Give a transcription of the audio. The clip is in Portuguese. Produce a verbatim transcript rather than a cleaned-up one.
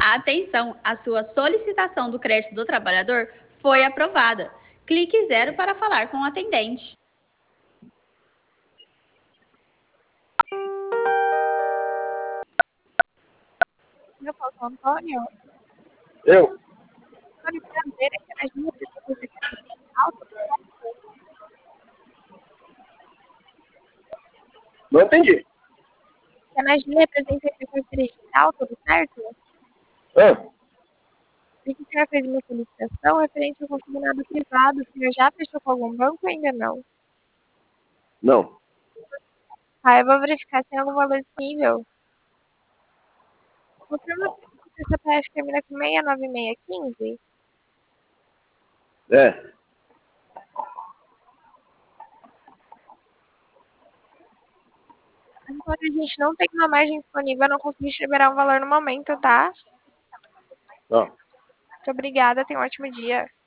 Atenção, a sua solicitação do crédito do trabalhador foi aprovada. Clique zero para falar com o atendente. Eu falo com o Antônio. Eu? Antônio, prazer, é que a gente precisa fazer alto. Não entendi. A Energia representa a frequência digital, tudo certo? Ah, E que o senhor fez uma solicitação referente ao consignado privado. O senhor já fechou com algum banco ou ainda não? não. Ah, eu vou verificar se tem algum valor disponível. Confirma se o C P F termina com seis nove seis um cinco. É. Antônio, a gente não tem uma margem disponível, eu não consegui te liberar um valor no momento, tá? Não. Muito obrigada, tenha um ótimo dia.